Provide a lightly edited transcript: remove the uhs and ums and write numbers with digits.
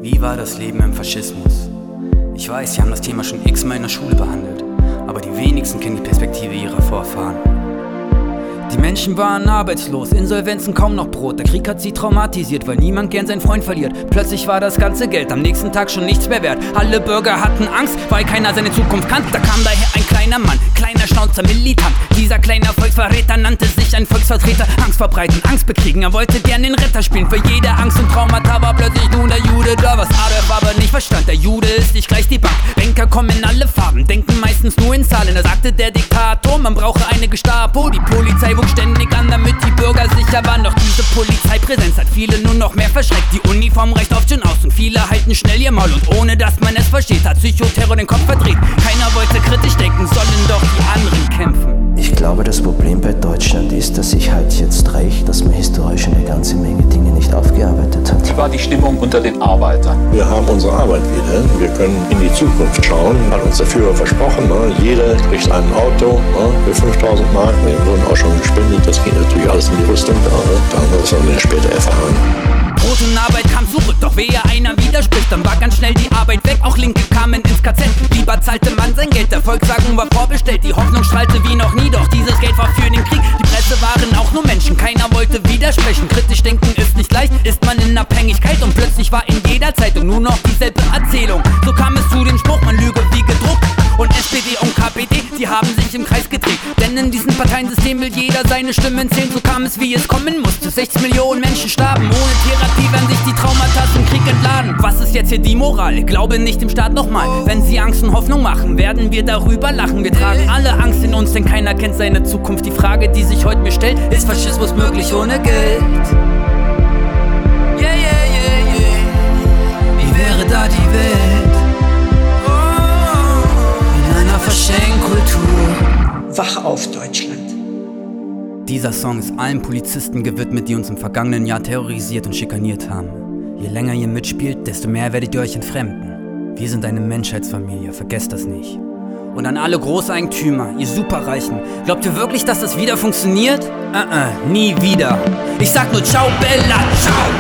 Wie war das Leben im Faschismus? Ich weiß, Sie haben das Thema schon x-mal in der Schule behandelt, aber die wenigsten kennen die Perspektive ihrer Vorfahren. Die Menschen waren arbeitslos, Insolvenzen kaum noch Brot. Der Krieg hat sie traumatisiert, weil niemand gern seinen Freund verliert. Plötzlich war das ganze Geld am nächsten Tag schon nichts mehr wert. Alle Bürger hatten Angst, weil keiner seine Zukunft kannte. Da kam daher ein kleiner Mann, kleiner Schnauzer, militant. Dieser kleine Volksverräter nannte sich ein Volksvertreter. Angst verbreiten, Angst bekriegen, er wollte gern den Retter spielen. Für jede Angst und Traumata war plötzlich nun der Jude da. Was Adolf aber nicht verstand, der Jude ist nicht gleich die Bank. Denker kommen in alle Farben, denken meistens nur in Zahlen. Da sagte der Diktator, man brauche eine Gestapo. Die Polizei wuchs ständig an, damit die Bürger sicher waren. Doch diese Polizeipräsenz hat viele nur noch mehr verschreckt. Die Uniform reicht oft schon aus und viele halten schnell ihr Maul. Und ohne dass man es versteht, hat Psychoterror den Kopf verdreht. Keiner wollte kritisch denken, sollen doch die anderen kämpfen. Ich glaube, das Problem bei Deutschland ist, dass sich halt jetzt rächt, dass man historisch eine ganze Menge Dinge nicht aufgearbeitet hat. Wie war die Stimmung unter den Arbeitern? Wir haben unsere Arbeit wieder. Wir können in die Zukunft schauen. Hat uns der Führer versprochen. Jeder kriegt ein Auto für 5.000 Mark. Wir wurden auch schon gespendet. Das ging natürlich alles in die Rüstung. Da haben wir das dann später erfahren. Brot und Arbeit kam zurück, doch wehe einer widerspricht, dann war ganz schnell die Arbeit weg. Auch Linke kamen ins KZ, lieber zahlte man sein Geld. Der Volkswagen war vorbestellt, die Hoffnung strahlte wie noch nie. Doch dieses Geld war für den Krieg, die Presse waren auch nur Menschen. Keiner wollte widersprechen, kritisch denken ist nicht leicht. Ist man in Abhängigkeit und plötzlich war in jeder Zeitung nur noch dieselbe Erzählung. So kam es zu dem Spruch, man lüge wie gedruckt. Und SPD und KPD, die haben sich im Kreis gedreht. Denn in diesem Parteiensystem will jeder seine Stimmen zählen. So kam es, wie es kommen musste. 60 Millionen Menschen starben. Ohne Therapie werden sich die Traumata im Krieg entladen. Was ist jetzt hier die Moral? Glaube nicht dem Staat nochmal. Wenn sie Angst und Hoffnung machen, werden wir darüber lachen. Wir tragen alle Angst in uns, denn keiner kennt seine Zukunft. Die Frage, die sich heute mir stellt, ist Faschismus möglich ohne Geld? Yeah, yeah, yeah, yeah. Wie wäre da die Welt? Schenkkultur. Wach auf, Deutschland. Dieser Song ist allen Polizisten gewidmet, die uns im vergangenen Jahr terrorisiert und schikaniert haben. Je länger ihr mitspielt, desto mehr werdet ihr euch entfremden. Wir sind eine Menschheitsfamilie, vergesst das nicht. Und an alle Großeigentümer, ihr Superreichen, glaubt ihr wirklich, dass das wieder funktioniert? Nie wieder. Ich sag nur ciao, Bella, ciao!